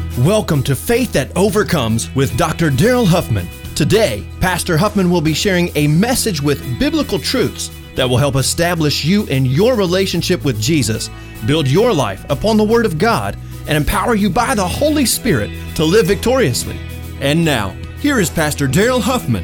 Welcome to Faith That Overcomes with Dr. Daryl Huffman. Today, Pastor Huffman will be sharing a message with biblical truths that will help establish you in your relationship with Jesus, build your life upon the Word of God, and empower you by the Holy Spirit to live victoriously. And now, here is Pastor Daryl Huffman.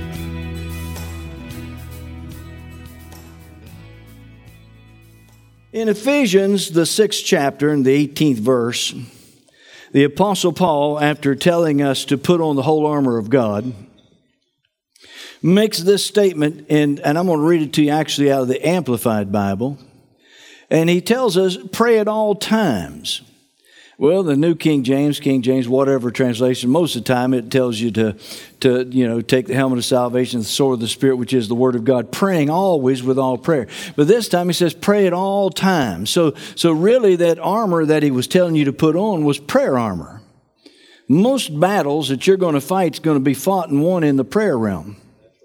In Ephesians, the 6th chapter and the 18th verse, the Apostle Paul, after telling us to put on the whole armor of God, makes this statement, and I'm going to read it to you actually out of the Amplified Bible, and he tells us, pray at all times. Well, the New King James, whatever translation, most of the time it tells you to take the helmet of salvation, the sword of the Spirit, which is the Word of God, praying always with all prayer. But this time he says, pray at all times. So really that armor that he was telling you to put on was prayer armor. Most battles that you're going to fight is going to be fought and won in the prayer realm.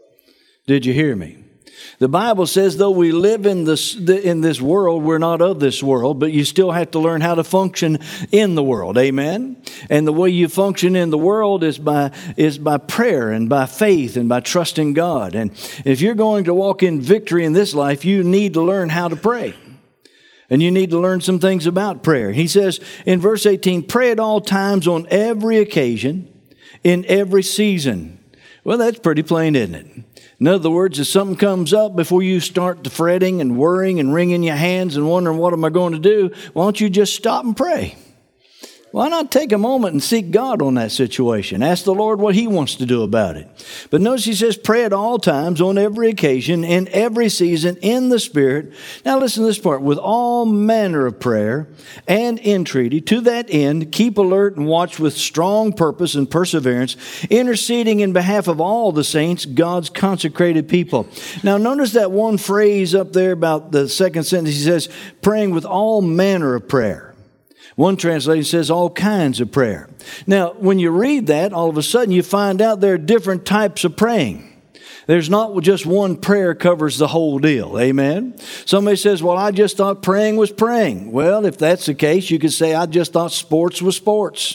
Did you hear me? The Bible says, though we live in this world, we're not of this world, but you still have to learn how to function in the world. Amen? And the way you function in the world is by prayer and by faith and by trusting God. And if you're going to walk in victory in this life, you need to learn how to pray. And you need to learn some things about prayer. He says in verse 18, pray at all times on every occasion, in every season. Well, that's pretty plain, isn't it? In other words, if something comes up before you start fretting and worrying and wringing your hands and wondering, what am I going to do? Why don't you just stop and pray? Why not take a moment and seek God on that situation? Ask the Lord what He wants to do about it. But notice He says, pray at all times, on every occasion, in every season, in the Spirit. Now listen to this part. With all manner of prayer and entreaty, to that end, keep alert and watch with strong purpose and perseverance, interceding in behalf of all the saints, God's consecrated people. Now notice that one phrase up there about the second sentence. He says, praying with all manner of prayer. One translation says all kinds of prayer. Now, when you read that, all of a sudden you find out there are different types of praying. There's not just one prayer covers the whole deal. Amen? Somebody says, well, I just thought praying was praying. Well, if that's the case, you could say, I just thought sports was sports.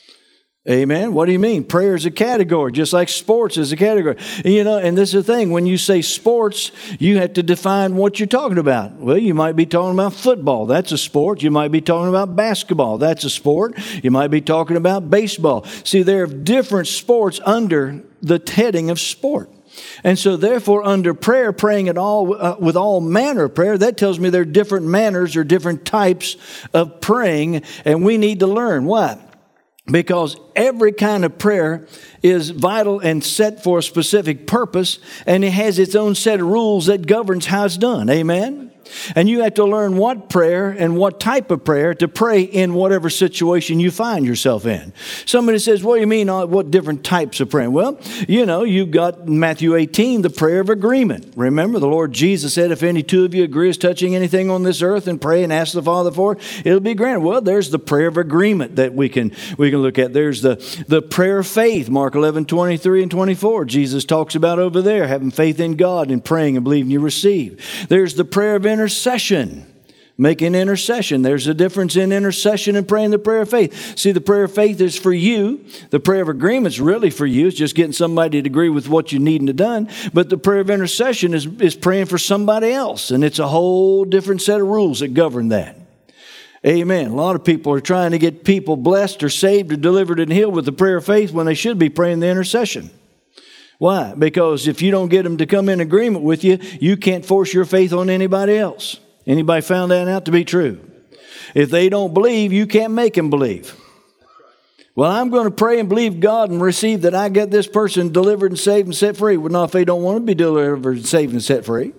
Amen. What do you mean? Prayer is a category, just like sports is a category. And this is the thing. When you say sports, you have to define what you're talking about. Well, you might be talking about football. That's a sport. You might be talking about basketball. That's a sport. You might be talking about baseball. See, there are different sports under the heading of sport. And so therefore, under prayer, praying at all with all manner of prayer, that tells me there are different manners or different types of praying, and we need to learn. Why? Because every kind of prayer is vital and set for a specific purpose, and it has its own set of rules that governs how it's done. Amen? And you have to learn what prayer and what type of prayer to pray in whatever situation you find yourself in. Somebody says, what do you mean, what different types of praying? Well, you've got Matthew 18, the prayer of agreement. Remember, the Lord Jesus said, if any two of you agree as touching anything on this earth and pray and ask the Father for it, it'll be granted. Well, there's the prayer of agreement that we can look at. There's the prayer of faith, Mark 11, 23 and 24. Jesus talks about over there, having faith in God and praying and believing you receive. There's the prayer of intercession, making intercession. There's a difference in intercession and praying the prayer of faith. See, the prayer of faith is for you. The prayer of agreement is really for you. It's just getting somebody to agree with what you need and done. But the prayer of intercession is praying for somebody else. And it's a whole different set of rules that govern that. Amen. A lot of people are trying to get people blessed or saved or delivered and healed with the prayer of faith when they should be praying the intercession. Why? Because if you don't get them to come in agreement with you, you can't force your faith on anybody else. Anybody found that out to be true? If they don't believe, you can't make them believe. Well, I'm going to pray and believe God and receive that I get this person delivered and saved and set free. Well, not if they don't want to be delivered and saved and set free.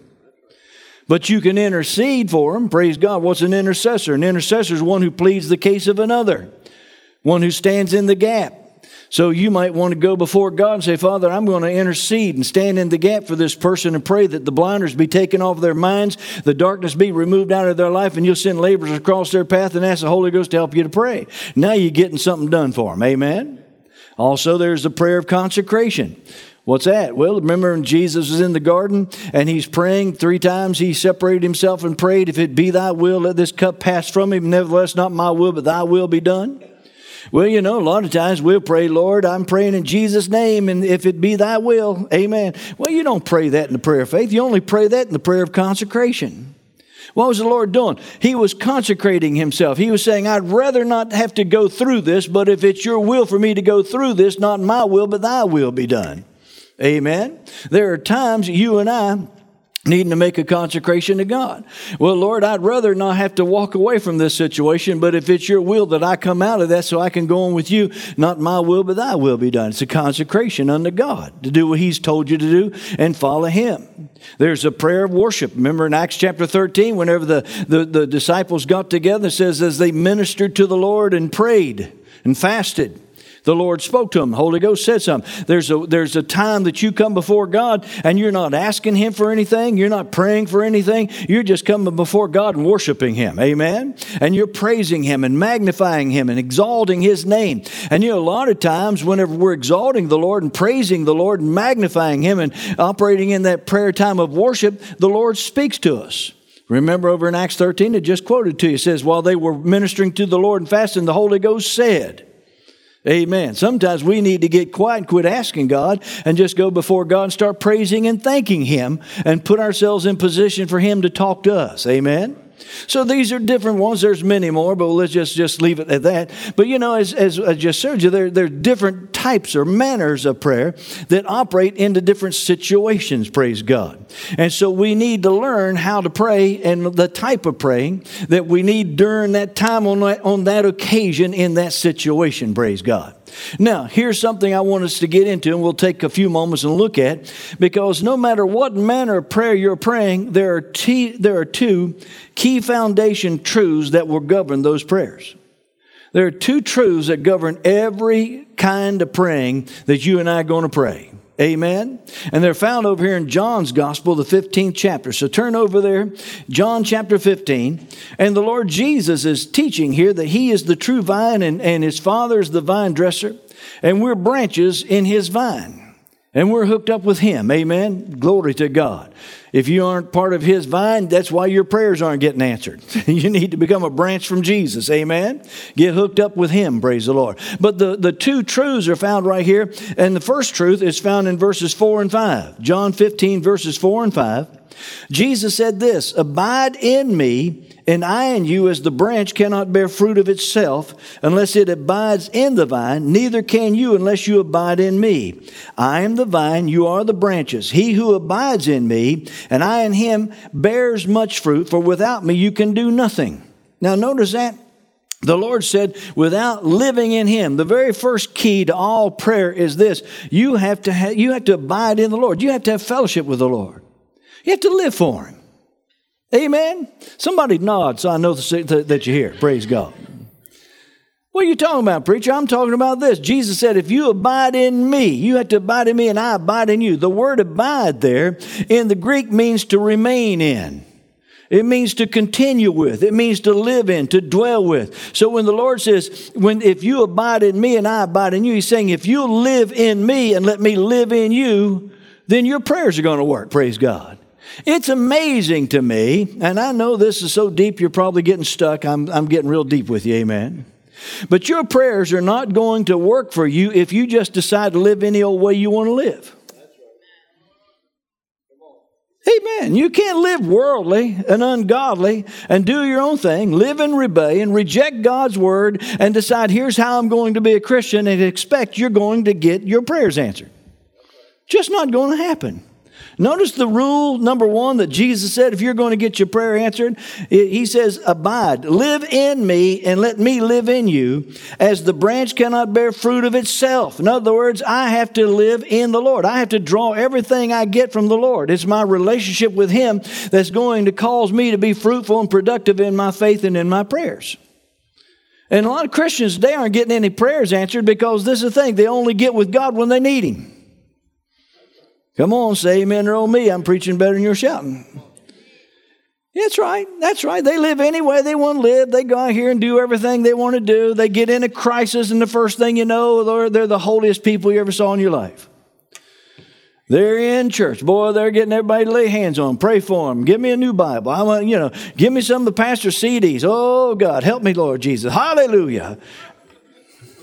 But you can intercede for them. Praise God. What's an intercessor? An intercessor is one who pleads the case of another. One who stands in the gap. So you might want to go before God and say, Father, I'm going to intercede and stand in the gap for this person and pray that the blinders be taken off their minds, the darkness be removed out of their life, and you'll send laborers across their path and ask the Holy Ghost to help you to pray. Now you're getting something done for them. Amen? Also, there's the prayer of consecration. What's that? Well, remember when Jesus was in the garden and he's praying 3 times, he separated himself and prayed, if it be thy will, let this cup pass from me, nevertheless not my will, but thy will be done. Well, a lot of times we'll pray, Lord, I'm praying in Jesus' name, and if it be thy will, amen. Well, you don't pray that in the prayer of faith. You only pray that in the prayer of consecration. What was the Lord doing? He was consecrating himself. He was saying, I'd rather not have to go through this, but if it's your will for me to go through this, not my will, but thy will be done. Amen. There are times you and I needing to make a consecration to God. Well, Lord, I'd rather not have to walk away from this situation, but if it's your will that I come out of that so I can go on with you, not my will, but thy will be done. It's a consecration unto God to do what he's told you to do and follow him. There's a prayer of worship. Remember in Acts chapter 13, whenever the disciples got together, it says, as they ministered to the Lord and prayed and fasted, the Lord spoke to them. The Holy Ghost said something. There's a time that you come before God and you're not asking him for anything. You're not praying for anything. You're just coming before God and worshiping him. Amen? And you're praising him and magnifying him and exalting his name. And a lot of times whenever we're exalting the Lord and praising the Lord and magnifying him and operating in that prayer time of worship, the Lord speaks to us. Remember over in Acts 13, it just quoted to you. It says, while they were ministering to the Lord and fasting, the Holy Ghost said, amen. Sometimes we need to get quiet and quit asking God and just go before God and start praising and thanking him and put ourselves in position for him to talk to us. Amen. So these are different ones. There's many more, but let's just leave it at that. But as I just showed you, there are different types or manners of prayer that operate into different situations, praise God. And so we need to learn how to pray and the type of praying that we need during that time on that occasion in that situation, praise God. Now, here's something I want us to get into, and we'll take a few moments and look at, because no matter what manner of prayer you're praying, there are two key foundation truths that will govern those prayers. There are two truths that govern every kind of praying that you and I are going to pray. Amen? And they're found over here in John's Gospel, the 15th chapter. So turn over there, John chapter 15. And the Lord Jesus is teaching here that he is the true vine and his Father is the vine dresser. And we're branches in his vine. And we're hooked up with him. Amen? Glory to God. If you aren't part of his vine, that's why your prayers aren't getting answered. You need to become a branch from Jesus. Amen? Get hooked up with him. Praise the Lord. But the two truths are found right here. And the first truth is found in verses 4 and 5. John 15, verses 4 and 5. Jesus said this, abide in me, and I in you, as the branch cannot bear fruit of itself unless it abides in the vine, neither can you unless you abide in me. I am the vine, you are the branches. He who abides in me, and I in him, bears much fruit, for without me you can do nothing. Now notice that. The Lord said, without living in him, the very first key to all prayer is this. You have to abide in the Lord. You have to have fellowship with the Lord. You have to live for him. Amen? Somebody nod so I know that you're here. Praise God. What are you talking about, preacher? I'm talking about this. Jesus said, if you abide in me, you have to abide in me and I abide in you. The word abide there in the Greek means to remain in. It means to continue with. It means to live in, to dwell with. So when the Lord says, if you abide in me and I abide in you, he's saying, if you live in me and let me live in you, then your prayers are going to work. Praise God. It's amazing to me, and I know this is so deep you're probably getting stuck. I'm getting real deep with you, amen. But your prayers are not going to work for you if you just decide to live any old way you want to live. Amen. You can't live worldly and ungodly and do your own thing, live in rebellion, reject God's word, and decide here's how I'm going to be a Christian and expect you're going to get your prayers answered. Just not going to happen. Notice the rule, number one, that Jesus said, if you're going to get your prayer answered, he says, abide, live in me and let me live in you, as the branch cannot bear fruit of itself. In other words, I have to live in the Lord. I have to draw everything I get from the Lord. It's my relationship with him that's going to cause me to be fruitful and productive in my faith and in my prayers. And a lot of Christians today aren't getting any prayers answered because this is the thing, they only get with God when they need him. Come on, say amen or oh me. I'm preaching better than you're shouting. That's right. That's right. They live any way they want to live. They go out here and do everything they want to do. They get in a crisis, and the first thing you know, they're the holiest people you ever saw in your life. They're in church. Boy, they're getting everybody to lay hands on them. Pray for them. Give me a new Bible. I want, give me some of the pastor's CDs. Oh, God, help me, Lord Jesus. Hallelujah.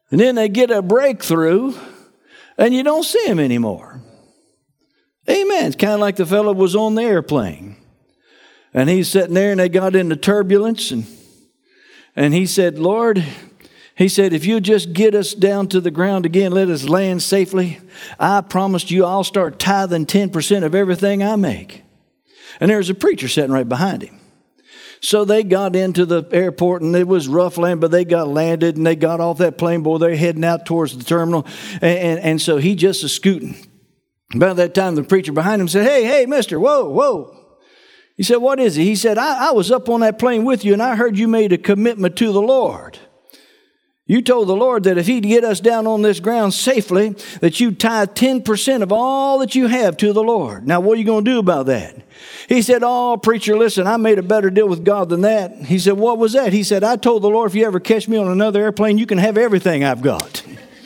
And then they get a breakthrough, and you don't see him anymore. Amen. It's kind of like the fellow was on the airplane. And he's sitting there, and they got into turbulence. And he said, Lord, he said, if you just get us down to the ground again, let us land safely, I promised you I'll start tithing 10% of everything I make. And there's a preacher sitting right behind him. So they got into the airport, and it was rough land, but they got landed, and they got off that plane. Boy, they're heading out towards the terminal. And so he just is scooting. About that time, the preacher behind him said, hey, mister, whoa. He said, what is it? He said, I was up on that plane with you, and I heard you made a commitment to the Lord. You told the Lord that if he'd get us down on this ground safely, that you'd tithe 10% of all that you have to the Lord. Now, what are you going to do about that? He said, oh, preacher, listen, I made a better deal with God than that. He said, what was that? He said, I told the Lord, if you ever catch me on another airplane, you can have everything I've got.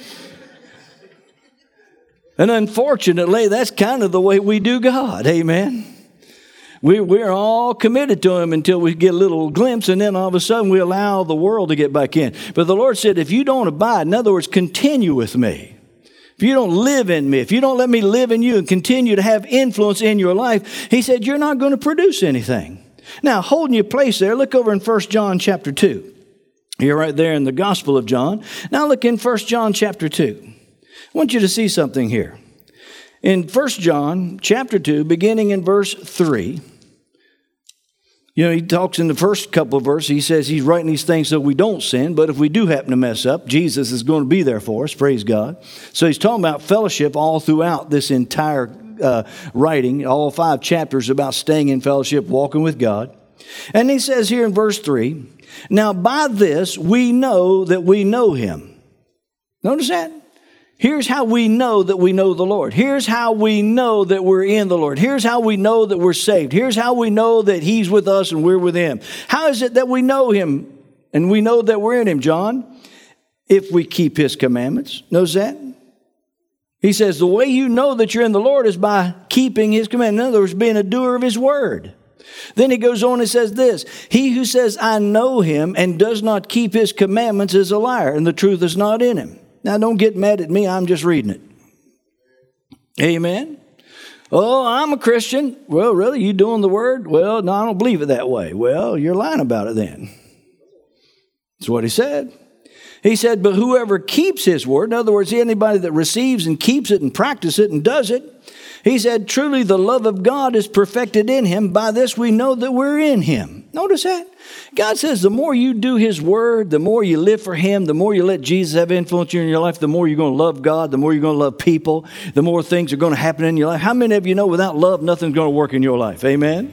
And unfortunately, that's kind of the way we do God. Amen. We're all committed to him until we get a little glimpse, and then all of a sudden we allow the world to get back in. But the Lord said, if you don't abide, in other words, continue with me, if you don't live in me, if you don't let me live in you and continue to have influence in your life, he said, you're not going to produce anything. Now, holding your place there, look over in 1 John chapter 2. You're right there in the Gospel of John. Now look in 1 John chapter 2. I want you to see something here. In 1 John chapter 2, beginning in verse 3, he talks in the first couple of verses, he says he's writing these things so we don't sin, but if we do happen to mess up, Jesus is going to be there for us, praise God. So he's talking about fellowship all throughout this entire writing, all 5 chapters about staying in fellowship, walking with God. And he says here in verse 3, now by this we know that we know him. Notice that? Here's how we know that we know the Lord. Here's how we know that we're in the Lord. Here's how we know that we're saved. Here's how we know that he's with us and we're with him. How is it that we know him and we know that we're in him, John? If we keep his commandments. Knows that? He says the way you know that you're in the Lord is by keeping his commandments. In other words, being a doer of his word. Then he goes on and says this, he who says, I know him and does not keep his commandments is a liar, and the truth is not in him. Now, don't get mad at me. I'm just reading it. Amen. Oh, I'm a Christian. Well, really? You doing the word? Well, no, I don't believe it that way. Well, you're lying about it then. That's what he said. He said, but whoever keeps his word, in other words, anybody that receives and keeps it and practices it and does it, he said, truly the love of God is perfected in him. By this we know that we're in him. Notice that? God says the more you do his word, the more you live for him, the more you let Jesus have influence in your life, the more you're going to love God, the more you're going to love people, the more things are going to happen in your life. How many of you know without love, nothing's going to work in your life? Amen?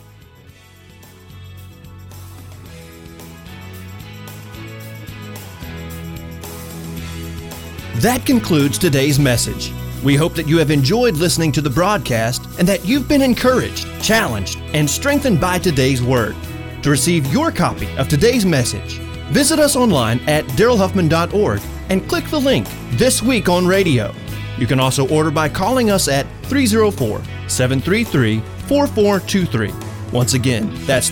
That concludes today's message. We hope that you have enjoyed listening to the broadcast and that you've been encouraged, challenged, and strengthened by today's word. To receive your copy of today's message, visit us online at darylhuffman.org and click the link This Week on Radio. You can also order by calling us at 304-733-4423. Once again, that's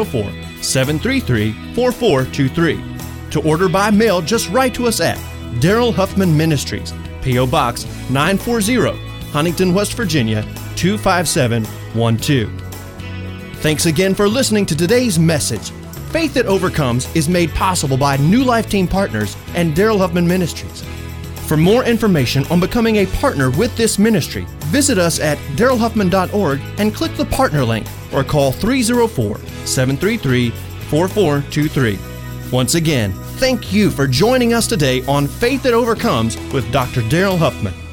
304-733-4423. To order by mail, just write to us at Daryl Huffman Ministries, P.O. Box 940, Huntington, West Virginia 25712. Thanks again for listening to today's message. Faith That Overcomes is made possible by New Life Team Partners and Daryl Huffman Ministries. For more information on becoming a partner with this ministry, visit us at darylhuffman.org and click the partner link or call 304-733-4423. Once again, thank you for joining us today on Faith That Overcomes with Dr. Daryl Huffman.